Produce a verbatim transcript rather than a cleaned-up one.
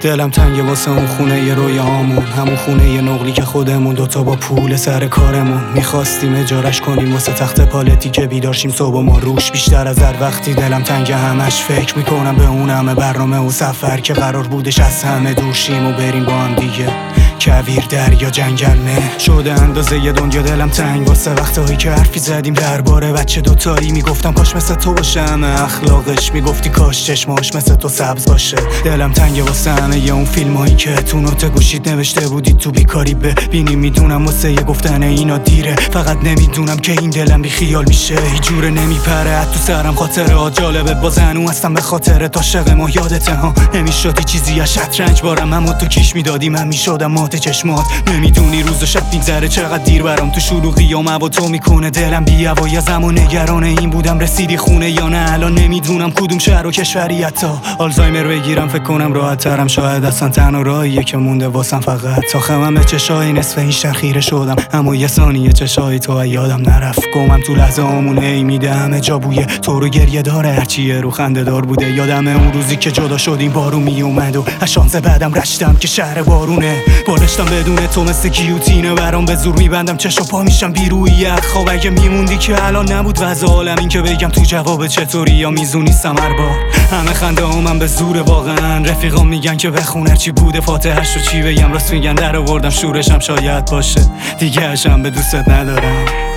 دلم تنگه واسه اون خونه ی رویامون، همون خونه ی نقلی که خودمون دوتا با پول سر کارمون میخواستیم اجارش کنیم واسه تخت پالتی که بیدارشیم صبح و ما روش. بیشتر از هر وقتی دلم تنگه همش فکر میکنم به اون همه برنامه و سفر که قرار بودش از همه دور شیم و بریم با هم دیگه. کویر دریا جنگل نه شده اندازه ی دنیا دلم تنگ واسه وقتایی که حرفی زدیم درباره بچه دوتایی. میگفتم کاش مثل تو باشه همه اخلاقش، میگفتی کاش چشماش مثل تو سبز باشه. دلم تنگه واسه همه ی اون فیلمایی که تو نوت گوشید نوشته بودی تو بیکاری ببینی. میدونم واسه ی گفتن اینا دیره، فقط نمیدونم که این دلم بی خیال میشه. هیچ جوره نمیپره تو سرم خاطره ها جالبه باز هنو هستم به خاطر عاشق ما یادته ها. نمیشدی چیزی از شطرنج بارم اما تو کیش میدادی من میشدم مات چشمات. نمیدونی روز و شب میگذره چقدر دیر برام تو شلوغی و با تو میکنه دلم بی هوای ازم و نگران این بودم رسیدی خونه یا نه. الان نمیدونم کدوم شهر و کشوری حتی آلزایمر بگیرم فکر کنم راحت ترم. شاید اصلا تنها راهیه که مونده واسم فقط تا خمم به چشای نصف این شهر خیره شدم اما یه ثانیه چشای تو یادم نرفت. گمم تو لحظه آمونه ای میده همه جا بویه تو رو گریه داره هرچیه رو خنده دار بوده. یادمه اون روزی که جدا شدیم بارون میومد و از شانس بعدم رشتم که شهر بارونه. بالشتم بدون تو مثل گیوتینه برام به زور میبندم چشم و پا میشم بیرویی خواب. اگه میموندی که الان نبود وضع عالم این که بگم تو جواب چطوری یا میزونیستم هر بار. همه خنده ها من به زور واقعا رفیقام میگن که بخون هرچی بوده فاتحش رو چی بگم. راست میگن در آوردم شورشم شاید باشه دیگه اشم به دوستت ندارم.